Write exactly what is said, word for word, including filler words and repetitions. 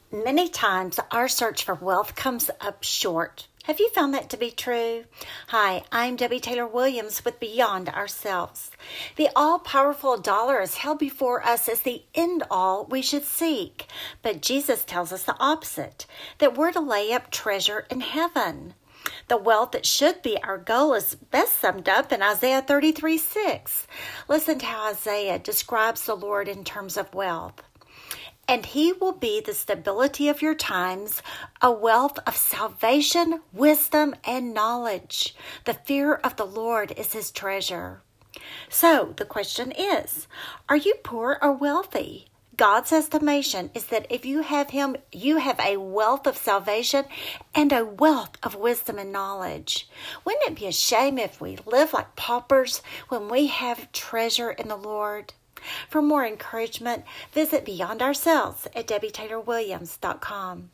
Many times our search for wealth comes up short. Have you found that to be true? Hi, I'm Debbie Taylor Williams with Beyond Ourselves. The all-powerful dollar is held before us as the end-all we should seek. But Jesus tells us the opposite, that we're to lay up treasure in heaven. The wealth that should be our goal is best summed up in Isaiah thirty-three six. Listen to how Isaiah describes the Lord in terms of wealth. And he will be the stability of your times, a wealth of salvation, wisdom, and knowledge. The fear of the Lord is his treasure. So the question is, are you poor or wealthy? God's estimation is that if you have him, you have a wealth of salvation and a wealth of wisdom and knowledge. Wouldn't it be a shame if we live like paupers when we have treasure in the Lord? For more encouragement, visit Beyond Ourselves at debbie taylor williams dot com.